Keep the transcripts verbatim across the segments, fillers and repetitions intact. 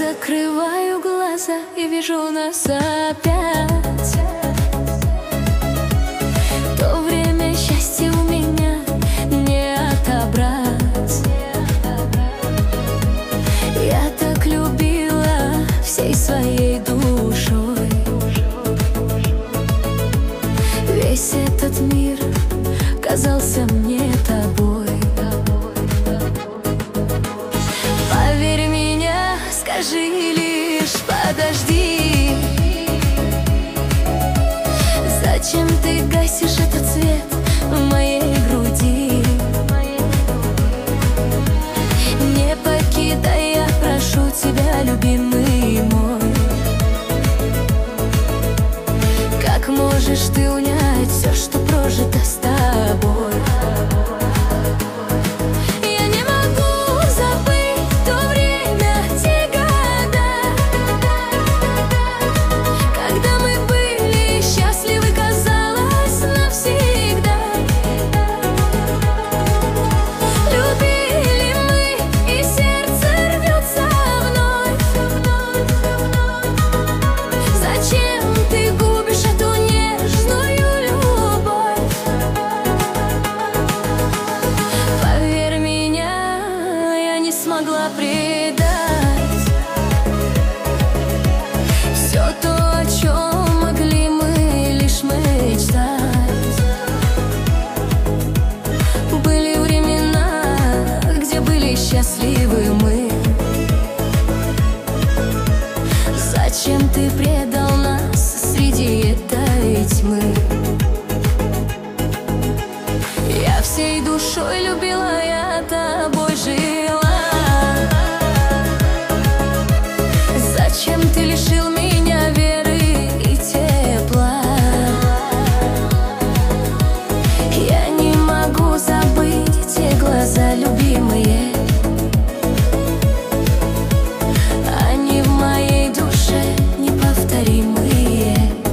закрываю глаза и вижу нас опять. То время счастья у меня не отобрать. Я так любила всей своей душой. Весь этот мир казался мне тобой. Поверь меня, скажи лишь подожди. Зачем ты гасишь этот свет в моей груди? Не покидай, я прошу тебя, любимый мой. Как можешь ты унять все, что прожито с тобой? Смогла предать все то, о чем могли мы лишь мечтать. Были времена, где были счастливы мы. Зачем ты предал нас среди этой тьмы? Я всей душой любила, я тобой жила. Зачем ты лишил меня веры и тепла? Я не могу забыть те глаза, любимые. Они в моей душе неповторимые.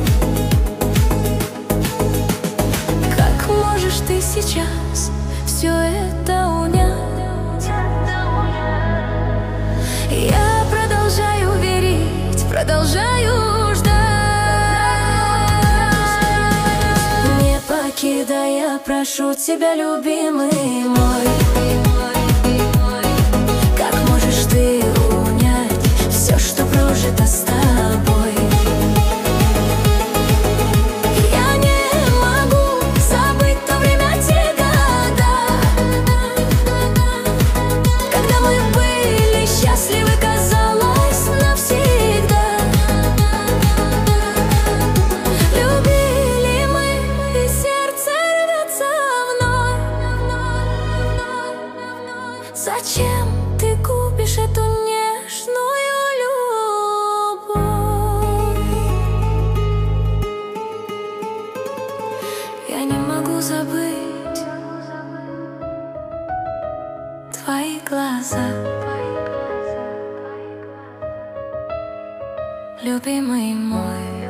Как можешь ты сейчас все это унять? Я продолжаю верить, продолжаю ждать. Не покидай, я прошу тебя, любимый мой. Как можешь ты унять все, что прожито с тобой? Я не могу забыть то время, те года, когда мы были счастливы, казалось, навсегда. Любили мы, и сердце рвется вновь. Зачем ты купишь эту нежную любовь? Я не могу забыть твои глаза, любимый мой.